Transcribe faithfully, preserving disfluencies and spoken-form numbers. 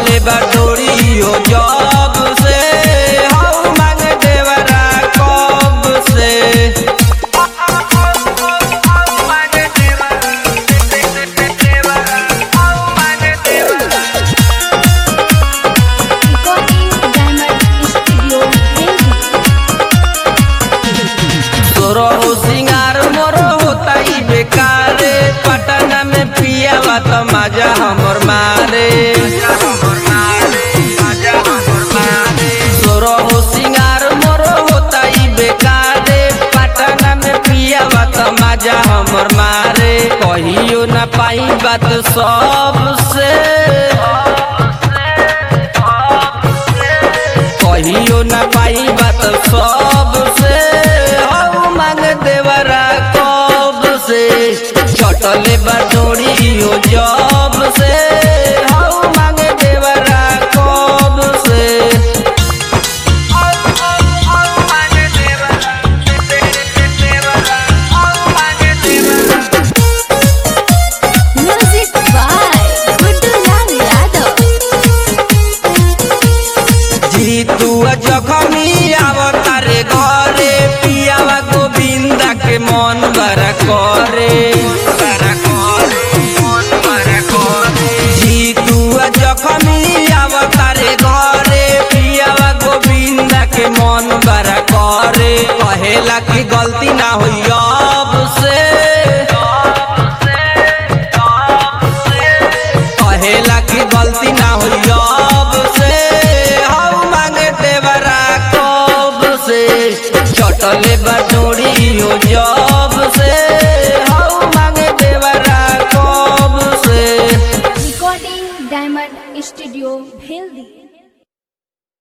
चटले बटोरी हो जब से हऊ मांग देवरा कब से तोरो सिंगार मोरो होता ही बेकार पटना में पियावा तो मजा हमर मारे तोरो सिंगार मोरो होता ही बेकार पटना में पियावा तो मजा हमर मारे कहियो न पाई बात सबसे कहियो न पाई बात सबसे हऊ मांग देवरा कब से चटले बटोरी हो जब से हऊ मांग देवरा कब से Music by Guddu Yadav. Jitu जखमी आवतारे घरे पियावा गोविंदा के मन बड़ा करे जीतू जखमी आवतारे घरे पियावा गोविंदा के मन बड़ा करे कहेला की गलती ना हुई